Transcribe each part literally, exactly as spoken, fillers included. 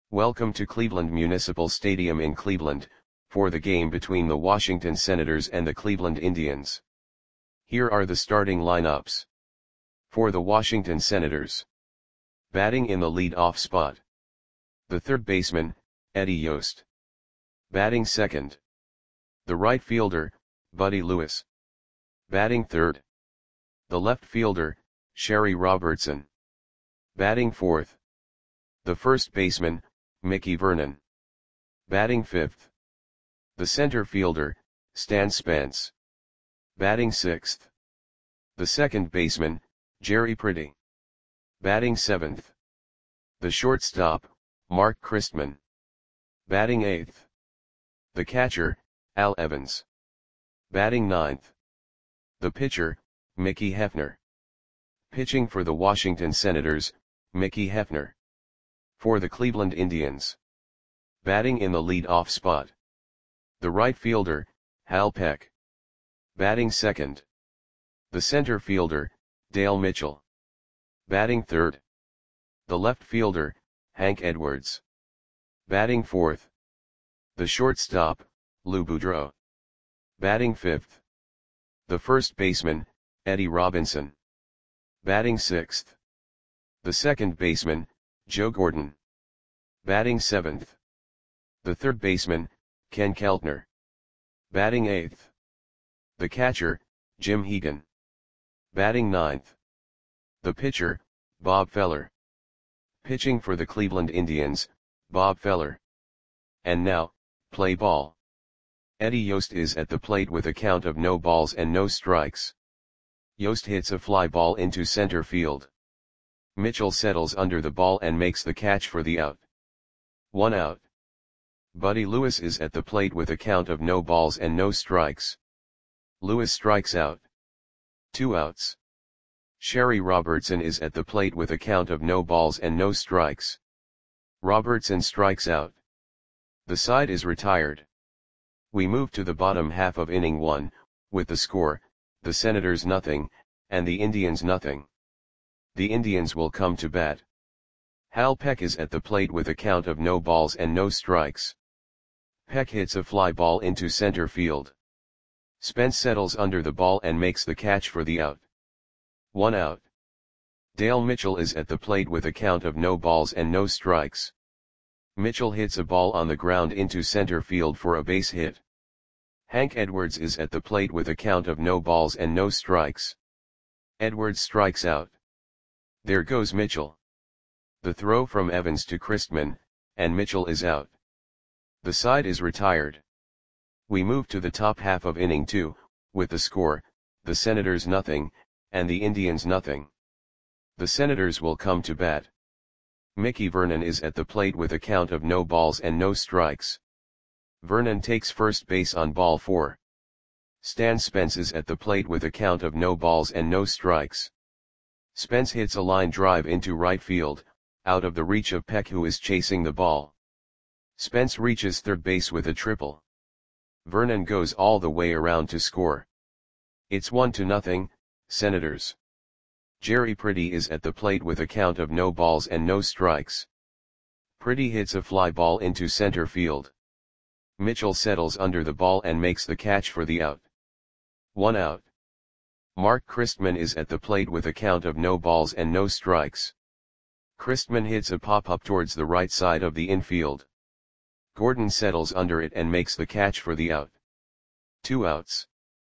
Welcome to Cleveland Municipal Stadium in Cleveland, for the game between the Washington Senators and the Cleveland Indians. Here are the starting lineups. For the Washington Senators. Batting in the lead-off spot. The third baseman, Eddie Yost. Batting second. The right fielder, Buddy Lewis. Batting third. The left fielder, Sherry Robertson. Batting fourth. The first baseman, Mickey Vernon. Batting fifth. The center fielder, Stan Spence. Batting sixth. The second baseman, Jerry Pretty. Batting seventh. The shortstop, Mark Christman. Batting eighth. The catcher, Al Evans. Batting ninth. The pitcher, Mickey Hefner. Pitching for the Washington Senators, Mickey Hefner. For the Cleveland Indians. Batting in the lead-off spot. The right fielder, Hal Peck. Batting second. The center fielder, Dale Mitchell. Batting third. The left fielder, Hank Edwards. Batting fourth. The shortstop, Lou Boudreau. Batting fifth. The first baseman, Eddie Robinson. Batting sixth. The second baseman, Joe Gordon. Batting seventh. The third baseman, Ken Keltner. Batting eighth. The catcher, Jim Hegan. Batting ninth. The pitcher, Bob Feller. Pitching for the Cleveland Indians, Bob Feller. And now, play ball. Eddie Yost is at the plate with a count of no balls and no strikes. Yost hits a fly ball into center field. Mitchell settles under the ball and makes the catch for the out. One out. Buddy Lewis is at the plate with a count of no balls and no strikes. Lewis strikes out. Two outs. Sherry Robertson is at the plate with a count of no balls and no strikes. Robertson strikes out. The side is retired. We move to the bottom half of inning one, with the score, the Senators nothing, and the Indians nothing. The Indians will come to bat. Hal Peck is at the plate with a count of no balls and no strikes. Peck hits a fly ball into center field. Spence settles under the ball and makes the catch for the out. One out. Dale Mitchell is at the plate with a count of no balls and no strikes. Mitchell hits a ball on the ground into center field for a base hit. Hank Edwards is at the plate with a count of no balls and no strikes. Edwards strikes out. There goes Mitchell. The throw from Evans to Christman, and Mitchell is out. The side is retired. We move to the top half of inning two, with the score, the Senators nothing, and the Indians nothing. The Senators will come to bat. Mickey Vernon is at the plate with a count of no balls and no strikes. Vernon takes first base on ball four. Stan Spence is at the plate with a count of no balls and no strikes. Spence hits a line drive into right field, out of the reach of Peck, who is chasing the ball. Spence reaches third base with a triple. Vernon goes all the way around to score. It's one to nothing, Senators. Jerry Pretty is at the plate with a count of no balls and no strikes. Pretty hits a fly ball into center field. Mitchell settles under the ball and makes the catch for the out. One out. Mark Christman is at the plate with a count of no balls and no strikes. Christman hits a pop-up towards the right side of the infield. Gordon settles under it and makes the catch for the out. Two outs.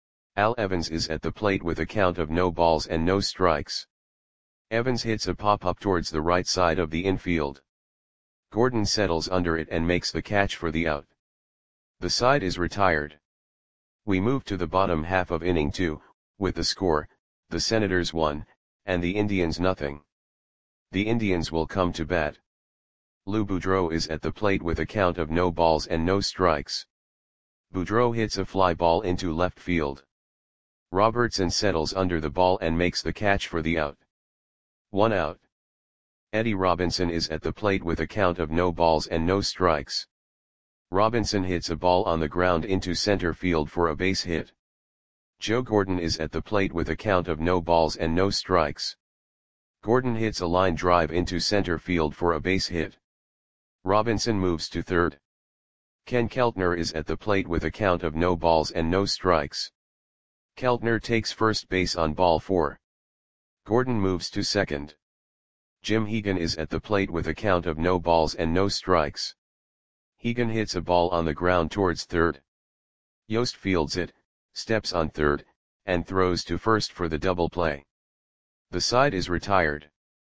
Al Evans is at the plate with a count of no balls and no strikes. Evans hits a pop-up towards the right side of the infield. Gordon settles under it and makes the catch for the out. The side is retired. We move to the bottom half of inning two, with the score, the Senators one, and the Indians nothing. The Indians will come to bat. Lou Boudreau is at the plate with a count of no balls and no strikes. Boudreau hits a fly ball into left field. Robertson settles under the ball and makes the catch for the out. One out. Eddie Robinson is at the plate with a count of no balls and no strikes. Robinson hits a ball on the ground into center field for a base hit. Joe Gordon is at the plate with a count of no balls and no strikes. Gordon hits a line drive into center field for a base hit. Robinson moves to third. Ken Keltner is at the plate with a count of no balls and no strikes. Keltner takes first base on ball four. Gordon moves to second. Jim Hegan is at the plate with a count of no balls and no strikes. Hegan hits a ball on the ground towards third. Yost fields it, steps on third, and throws to first for the double play. The side is retired.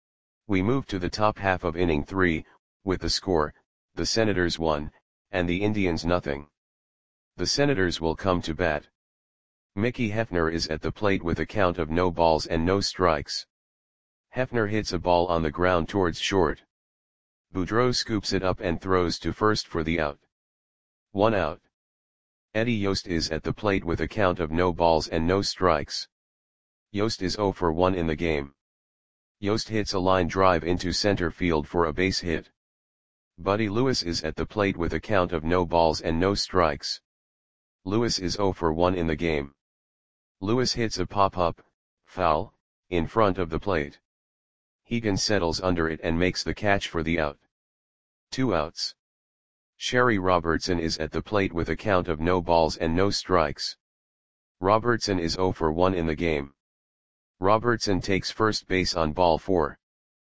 We move to the top half of inning three, with the score, the Senators one, and the Indians nothing. The Senators will come to bat. Mickey Hefner is at the plate with a count of no balls and no strikes. Hefner hits a ball on the ground towards short. Boudreau scoops it up and throws to first for the out. One out. Eddie Yost is at the plate with a count of no balls and no strikes. Yost is oh for one in the game. Yost hits a line drive into center field for a base hit. Buddy Lewis is at the plate with a count of no balls and no strikes. Lewis is oh for one in the game. Lewis hits a pop-up, foul, in front of the plate. Hegan settles under it and makes the catch for the out. Two outs. Sherry Robertson is at the plate with a count of no balls and no strikes. Robertson is oh for one in the game. Robertson takes first base on ball four.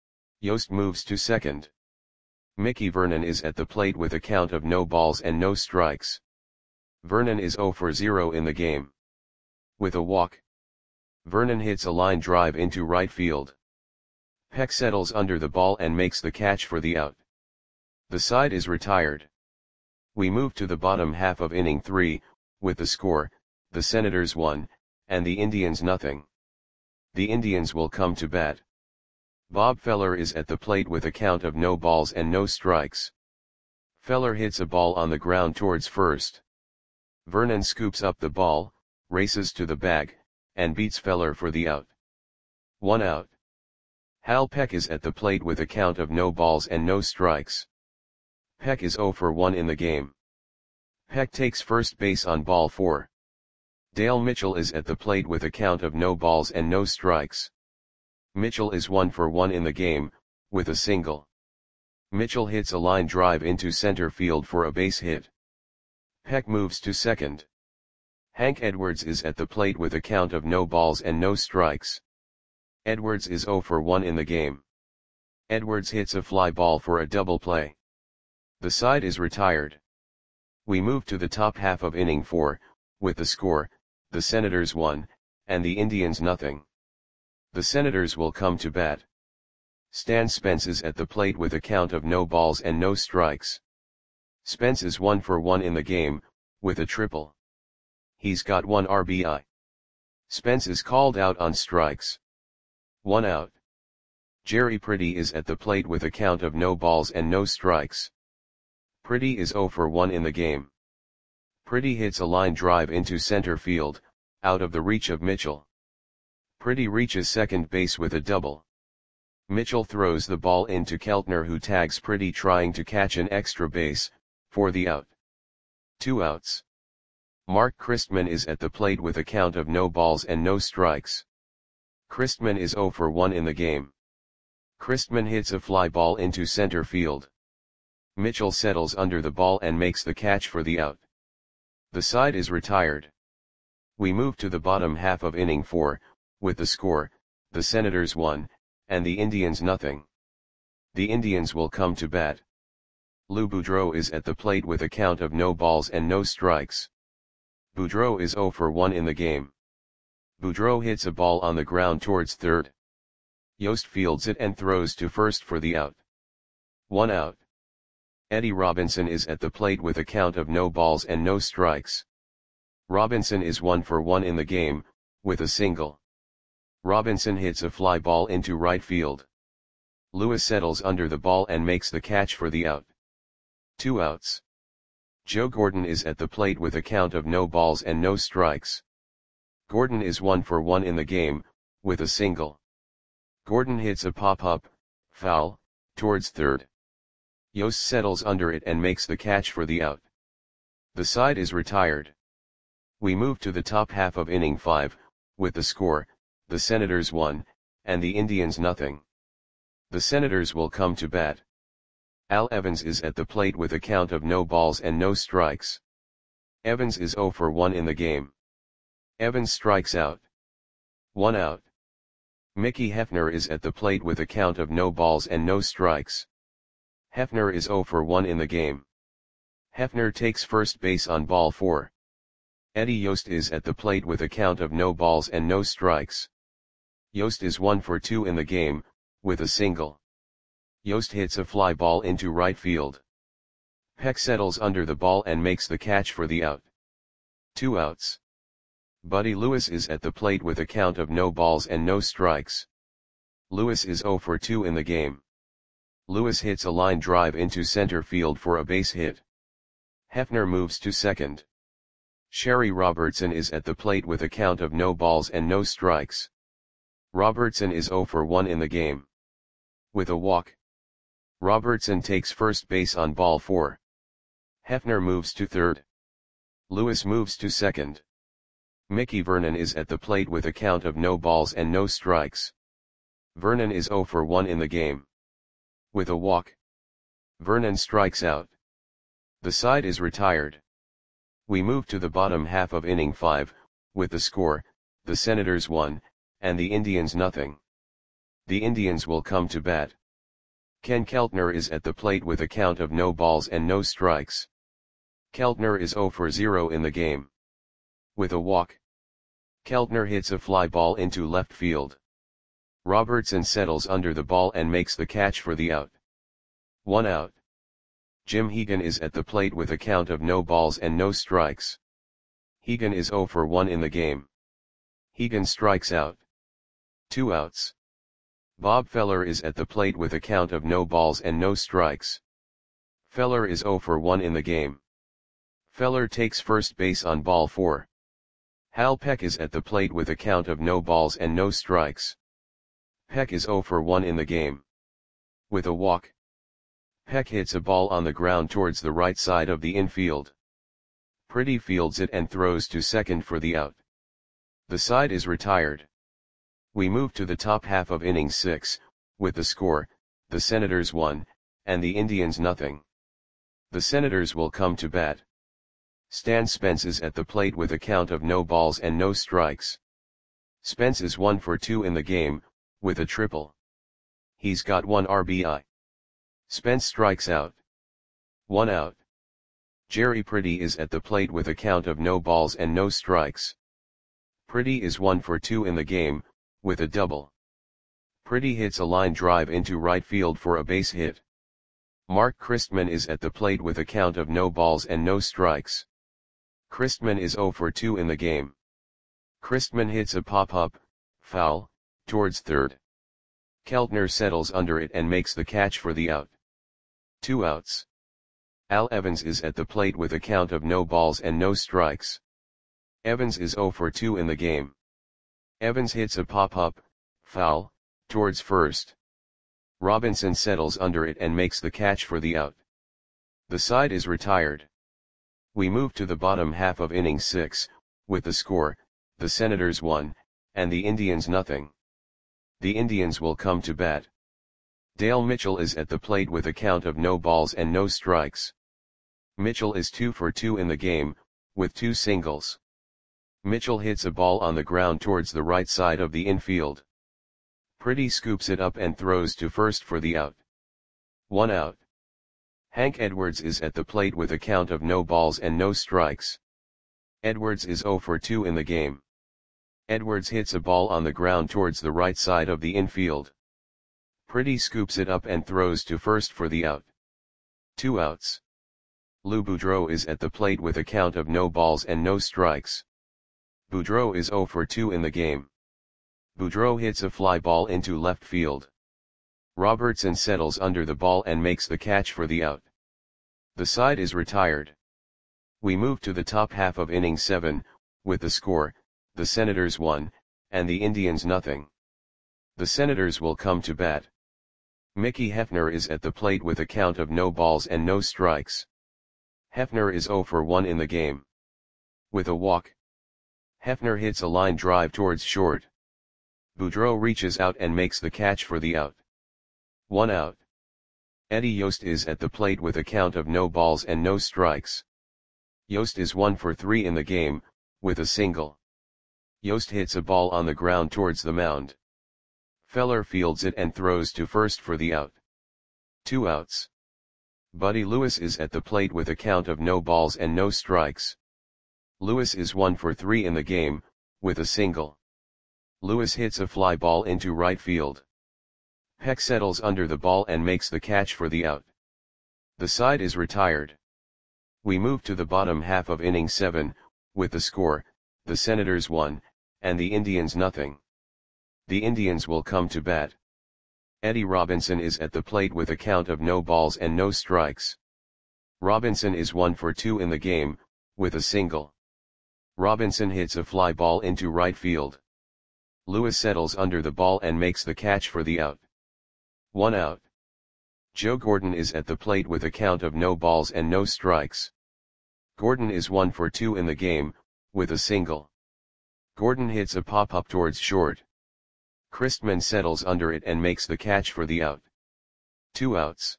Yost moves to second. Mickey Vernon is at the plate with a count of no balls and no strikes. Vernon is oh for zero in the game. With a walk, Vernon hits a line drive into right field. Peck settles under the ball and makes the catch for the out. The side is retired. We move to the bottom half of inning three, with the score, the Senators one, and the Indians nothing. The Indians will come to bat. Bob Feller is at the plate with a count of no balls and no strikes. Feller hits a ball on the ground towards first. Vernon scoops up the ball, races to the bag, and beats Feller for the out. One out. Hal Peck is at the plate with a count of no balls and no strikes. Peck is oh for one in the game. Peck takes first base on ball four. Dale Mitchell is at the plate with a count of no balls and no strikes. Mitchell is one for one in the game, with a single. Mitchell hits a line drive into center field for a base hit. Peck moves to second. Hank Edwards is at the plate with a count of no balls and no strikes. Edwards is oh for one in the game. Edwards hits a fly ball for a double play. The side is retired. We move to the top half of inning four, with the score, the Senators one, and the Indians nothing. The Senators will come to bat. Stan Spence is at the plate with a count of no balls and no strikes. Spence is one for one in the game, with a triple. He's got one R B I. Spence is called out on strikes. One out. Jerry Pretty is at the plate with a count of no balls and no strikes. Pretty is oh for one in the game. Pretty hits a line drive into center field, out of the reach of Mitchell. Pretty reaches second base with a double. Mitchell throws the ball into Keltner, who tags Pretty trying to catch an extra base, for the out. Two outs. Mark Christman is at the plate with a count of no balls and no strikes. Christman is oh for one in the game. Christman hits a fly ball into center field. Mitchell settles under the ball and makes the catch for the out. The side is retired. We move to the bottom half of inning four, with the score, the Senators one, and the Indians nothing. The Indians will come to bat. Lou Boudreau is at the plate with a count of no balls and no strikes. Boudreau is oh for one in the game. Boudreau hits a ball on the ground towards third. Yost fields it and throws to first for the out. One out. Eddie Robinson is at the plate with a count of no balls and no strikes. Robinson is one for one in the game, with a single. Robinson hits a fly ball into right field. Lewis settles under the ball and makes the catch for the out. Two outs. Joe Gordon is at the plate with a count of no balls and no strikes. Gordon is one for one in the game, with a single. Gordon hits a pop-up, foul, towards third. Yost settles under it and makes the catch for the out. The side is retired. We move to the top half of inning five, with the score, the Senators one, and the Indians nothing. The Senators will come to bat. Al Evans is at the plate with a count of no balls and no strikes. Evans is zero for one in the game. Evans strikes out. One out. Mickey Hefner is at the plate with a count of no balls and no strikes. Hefner is zero for one in the game. Hefner takes first base on ball four. Eddie Yost is at the plate with a count of no balls and no strikes. Yost is one for two in the game, with a single. Yost hits a fly ball into right field. Peck settles under the ball and makes the catch for the out. Two outs. Buddy Lewis is at the plate with a count of no balls and no strikes. Lewis is zero for two in the game. Lewis hits a line drive into center field for a base hit. Hefner moves to second. Sherry Robertson is at the plate with a count of no balls and no strikes. Robertson is zero for one in the game. With a walk. Robertson takes first base on ball four. Hefner moves to third. Lewis moves to second. Mickey Vernon is at the plate with a count of no balls and no strikes. Vernon is zero for one in the game. With a walk. Vernon strikes out. The side is retired. We move to the bottom half of inning five, with the score, the Senators one, and the Indians nothing. The Indians will come to bat. Ken Keltner is at the plate with a count of no balls and no strikes. Keltner is zero for zero in the game. With a walk. Keltner hits a fly ball into left field. Robertson settles under the ball and makes the catch for the out. One out. Jim Hegan is at the plate with a count of no balls and no strikes. Hegan is zero for one in the game. Hegan strikes out. Two outs. Bob Feller is at the plate with a count of no balls and no strikes. Feller is zero for one in the game. Feller takes first base on ball four. Hal Peck is at the plate with a count of no balls and no strikes. Peck is zero for one in the game. With a walk. Peck hits a ball on the ground towards the right side of the infield. Pretty fields it and throws to second for the out. The side is retired. We move to the top half of inning six, with the score, the Senators one, and the Indians nothing. The Senators will come to bat. Stan Spence is at the plate with a count of no balls and no strikes. Spence is one for two in the game, with a triple. He's got one R B I. Spence strikes out. One out. Jerry Pretty is at the plate with a count of no balls and no strikes. Pretty is one for two in the game, with a double. Pretty hits a line drive into right field for a base hit. Mark Christman is at the plate with a count of no balls and no strikes. Christman is zero for two in the game. Christman hits a pop-up, foul, towards third. Keltner settles under it and makes the catch for the out. Two outs. Al Evans is at the plate with a count of no balls and no strikes. Evans is zero for two in the game. Evans hits a pop-up, foul, towards first. Robinson settles under it and makes the catch for the out. The side is retired. We move to the bottom half of inning six, with the score, the Senators one, and the Indians nothing. The Indians will come to bat. Dale Mitchell is at the plate with a count of no balls and no strikes. Mitchell is two for two in the game, with two singles. Mitchell hits a ball on the ground towards the right side of the infield. Pretty scoops it up and throws to first for the out. One out. Hank Edwards is at the plate with a count of no balls and no strikes. Edwards is zero for two in the game. Edwards hits a ball on the ground towards the right side of the infield. Pretty scoops it up and throws to first for the out. Two outs. Lou Boudreau is at the plate with a count of no balls and no strikes. Boudreau is zero for two in the game. Boudreau hits a fly ball into left field. Robertson settles under the ball and makes the catch for the out. The side is retired. We move to the top half of inning seven, with the score, the Senators one, and the Indians nothing. The Senators will come to bat. Mickey Hefner is at the plate with a count of no balls and no strikes. Hefner is zero for one in the game. With a walk. Hefner hits a line drive towards short. Boudreau reaches out and makes the catch for the out. One out. Eddie Yost is at the plate with a count of no balls and no strikes. Yost is one for three in the game, with a single. Yost hits a ball on the ground towards the mound. Feller fields it and throws to first for the out. Two outs. Buddy Lewis is at the plate with a count of no balls and no strikes. Lewis is one for three in the game, with a single. Lewis hits a fly ball into right field. Peck settles under the ball and makes the catch for the out. The side is retired. We move to the bottom half of inning seven, with the score, the Senators one, and the Indians nothing. The Indians will come to bat. Eddie Robinson is at the plate with a count of no balls and no strikes. Robinson is one for two in the game, with a single. Robinson hits a fly ball into right field. Lewis settles under the ball and makes the catch for the out. One out. Joe Gordon is at the plate with a count of no balls and no strikes. Gordon is one for two in the game, with a single. Gordon hits a pop-up towards short. Christman settles under it and makes the catch for the out. Two outs.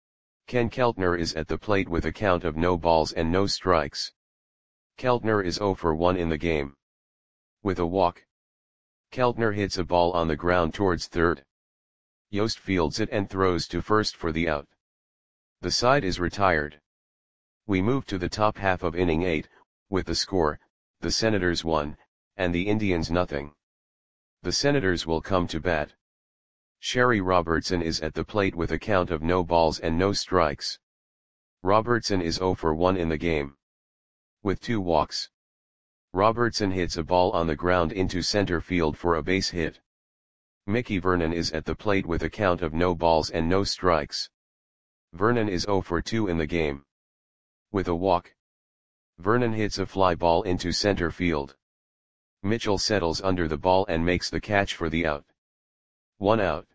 Ken Keltner is at the plate with a count of no balls and no strikes. Keltner is zero for one in the game. With a walk. Keltner hits a ball on the ground towards third. Yost fields it and throws to first for the out. The side is retired. We move to the top half of inning eight, with the score, the Senators one, and the Indians nothing. The Senators will come to bat. Sherry Robertson is at the plate with a count of no balls and no strikes. Robertson is zero for one in the game. With two walks. Robertson hits a ball on the ground into center field for a base hit. Mickey Vernon is at the plate with a count of no balls and no strikes. Vernon is zero for two in the game. With a walk. Vernon hits a fly ball into center field. Mitchell settles under the ball and makes the catch for the out. One out.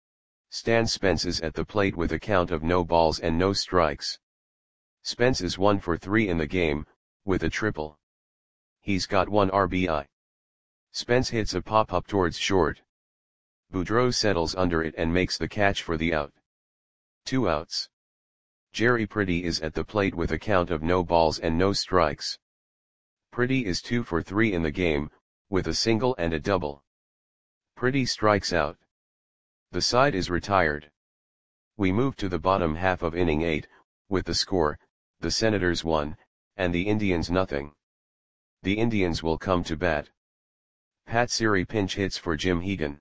Stan Spence is at the plate with a count of no balls and no strikes. Spence is one for three in the game, with a triple. He's got one R B I. Spence hits a pop-up towards short. Boudreau settles under it and makes the catch for the out. Two outs. Jerry Pretty is at the plate with a count of no balls and no strikes. Pretty is two for three in the game, with a single and a double. Pretty strikes out. The side is retired. We move to the bottom half of inning eight, with the score, the Senators one, and the Indians nothing. The Indians will come to bat. Pat Siri pinch hits for Jim Hegan.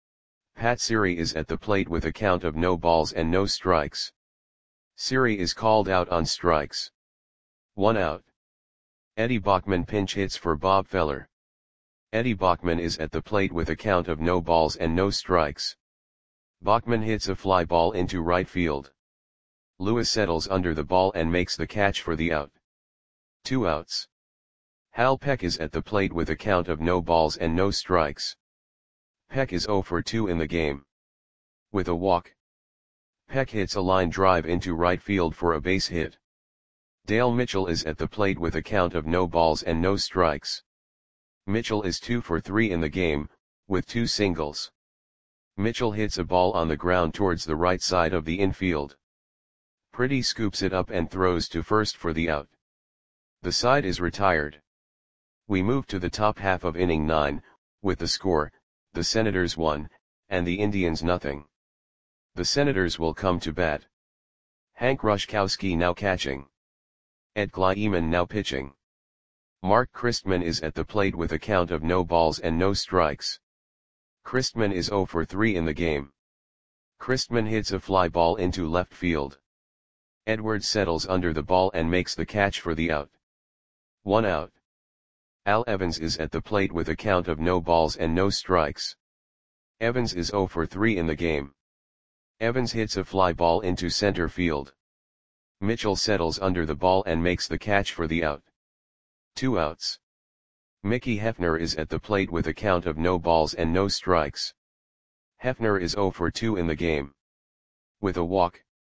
Pat Siri is at the plate with a count of no balls and no strikes. Siri is called out on strikes. One out. Eddie Bachman pinch hits for Bob Feller. Eddie Bachman is at the plate with a count of no balls and no strikes. Bachman hits a fly ball into right field. Lewis settles under the ball and makes the catch for the out. Two outs. Hal Peck is at the plate with a count of no balls and no strikes. Peck is zero for two in the game. With a walk. Peck hits a line drive into right field for a base hit. Dale Mitchell is at the plate with a count of no balls and no strikes. Mitchell is two for three in the game, with two singles. Mitchell hits a ball on the ground towards the right side of the infield. Pretty scoops it up and throws to first for the out. The side is retired. We move to the top half of inning nine, with the score, the Senators one, and the Indians nothing. The Senators will come to bat. Hank Rushkowski now catching. Ed Kleiman now pitching. Mark Christman is at the plate with a count of no balls and no strikes. Christman is zero for three in the game. Christman hits a fly ball into left field. Edwards settles under the ball and makes the catch for the out. One out. Al Evans is at the plate with a count of no balls and no strikes. Evans is zero for three in the game. Evans hits a fly ball into center field. Mitchell settles under the ball and makes the catch for the out. Two outs. Mickey Hefner is at the plate with a count of no balls and no strikes. Hefner is zero for two in the game. With a walk.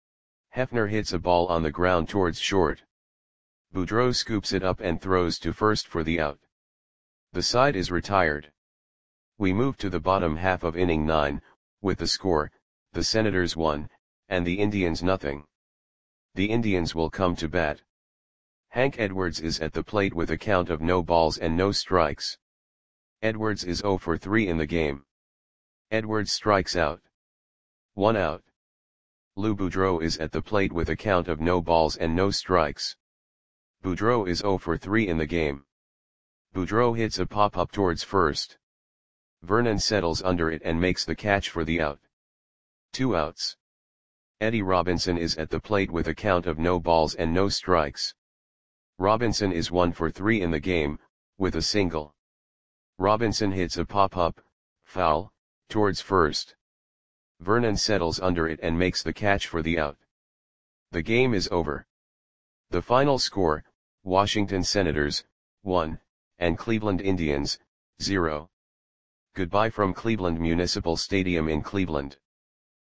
Hefner hits a ball on the ground towards short. Boudreau scoops it up and throws to first for the out. The side is retired. We move to the bottom half of inning nine, with the score, the Senators one, and the Indians nothing. The Indians will come to bat. Hank Edwards is at the plate with a count of no balls and no strikes. Edwards is zero for three in the game. Edwards strikes out. One out. Lou Boudreau is at the plate with a count of no balls and no strikes. Boudreau is zero for three in the game. Boudreau hits a pop-up towards first. Vernon settles under it and makes the catch for the out. Two outs. Eddie Robinson is at the plate with a count of no balls and no strikes. Robinson is one for three in the game, with a single. Robinson hits a pop-up, foul, towards first. Vernon settles under it and makes the catch for the out. The game is over. The final score, Washington Senators, one, and Cleveland Indians, zero. Goodbye from Cleveland Municipal Stadium in Cleveland.